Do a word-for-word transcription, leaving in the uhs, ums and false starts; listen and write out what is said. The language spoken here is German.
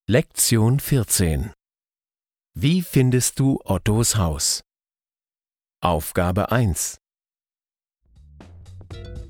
Lektion vierzehn. Wie findest du Ottos Haus? Aufgabe eins.